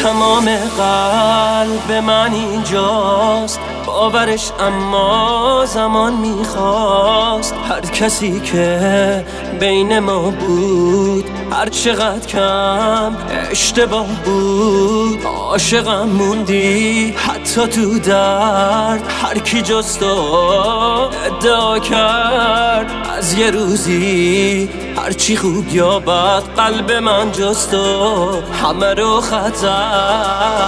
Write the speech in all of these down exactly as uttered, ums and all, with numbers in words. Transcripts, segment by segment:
تمام قلب من اینجاست، باورش اما زمان میخواست. هر کسی که بین ما بود هر چقدر کم اشتباه بود، عاشقم موندی حتی تو درد. هر کی جز تو ادعا کرد از یه روزی هرچی خوب یا بد قلب من جز تو همه رو خطر.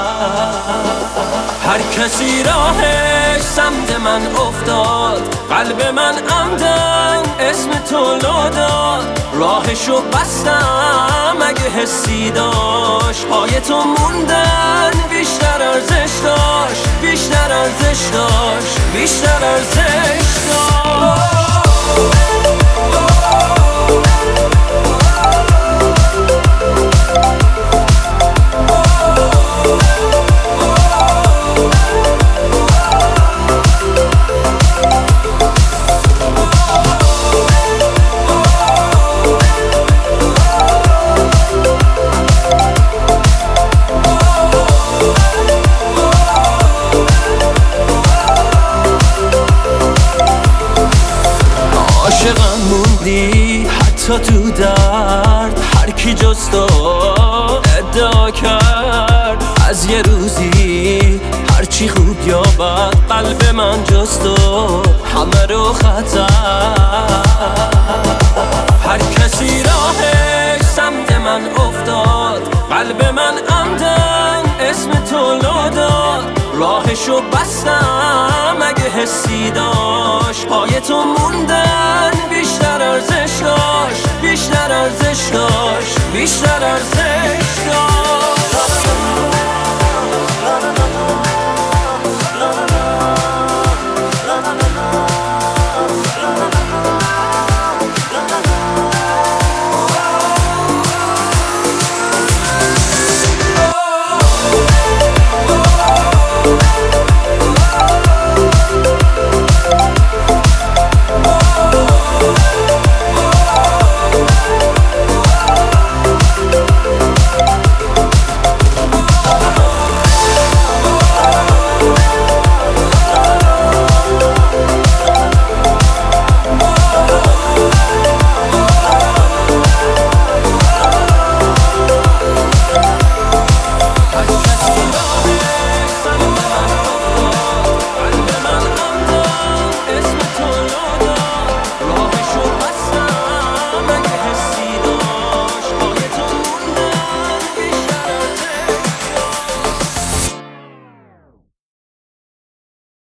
هر کسی راهش سمت من افتاد، قلب من عمدن اسم تو لو داد. راهشو بستم اگه حسی داشت، پای تو موندن بیشتر ارزش داشت، بیشتر ارزش داشت، بیشتر ارزش داشت. عاشقم موندی حتی تو درد. هر کی جز تو ادعا کرد از یه روزی هرچی خوب یا بد قلب من جز تو همه رو خطر. هر کسی راهش سمت من افتاد، قلب من عمدن اسم تو لو داد. راهشو بستم اگه حسی داشت، پای تو موندن بیشتر ارزش داشت، بیشتر ارزش داشت، بیشتر ارزش داشت.